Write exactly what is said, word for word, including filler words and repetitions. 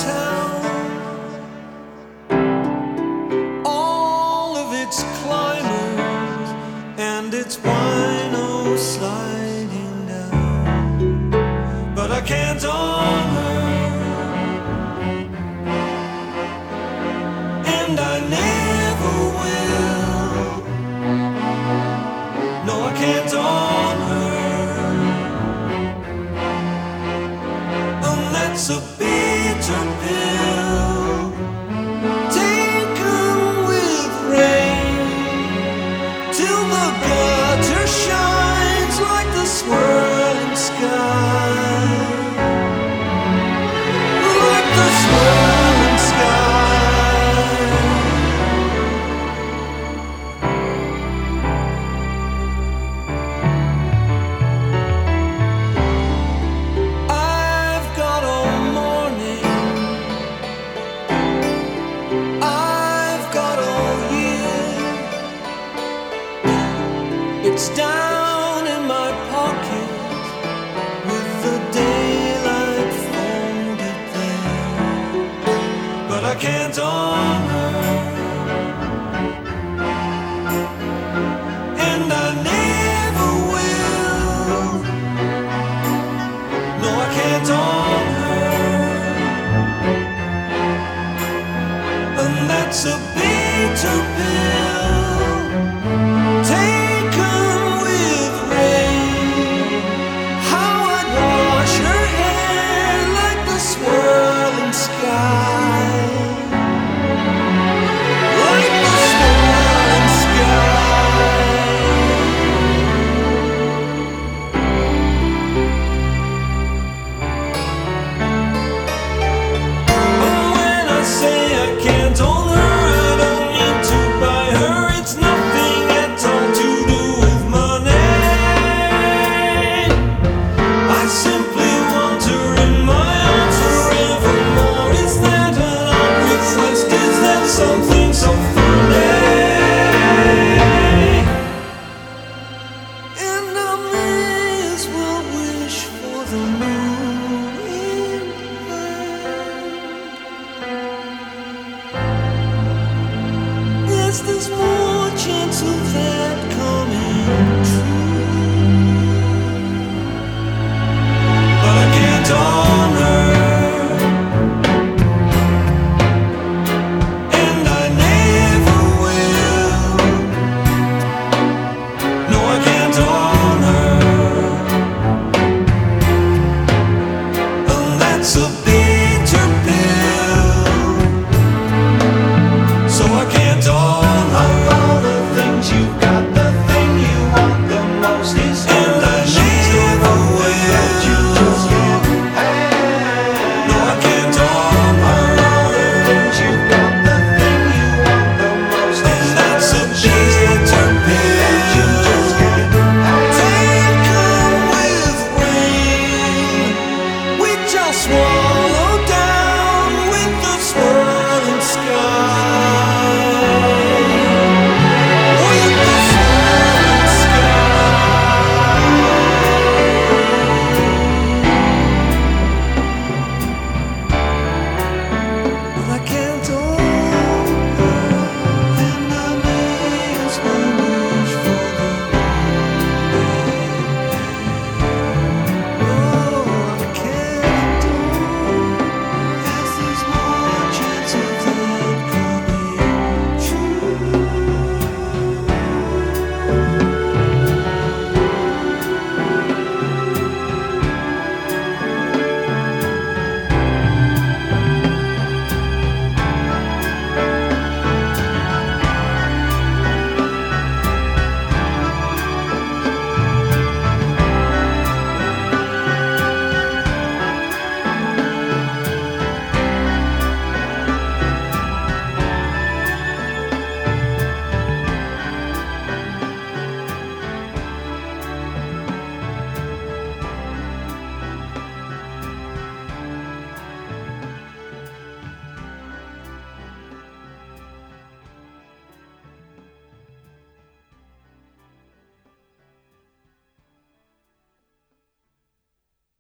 town, all of its climbers and its wino sliding down. But I can't own her, and I never will. No, I can't own her, and that's a bitter pill taken with rain, till the gutter shines like the swirling sky, like the swirling sky. I've got all morning, I've got all year. It's down in my pocket with the daylight folded there. But I can't own her, and I never will. No, I can't own her, and that's a bitter pill